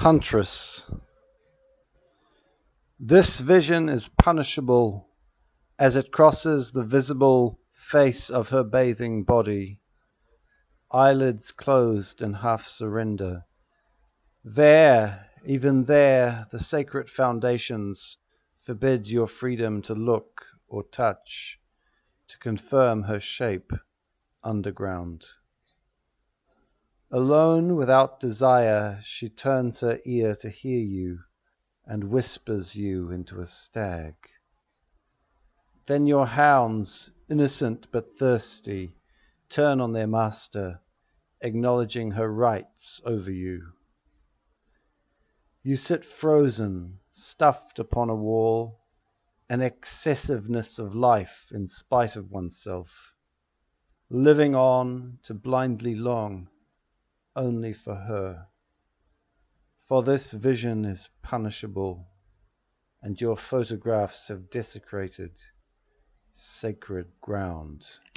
Huntress. This vision is punishable as it crosses the visible face of her bathing body, eyelids closed in half surrender. There, even there, the sacred foundations forbid your freedom to look or touch, to confirm her shape underground. Alone without desire, she turns her ear to hear you and whispers you into a stag. Then your hounds, innocent but thirsty, turn on their master, acknowledging her rights over you. You sit frozen, stuffed upon a wall, an excessiveness of life in spite of oneself, living on to blindly long only for her. For this vision is punishable, and your photographs have desecrated sacred ground.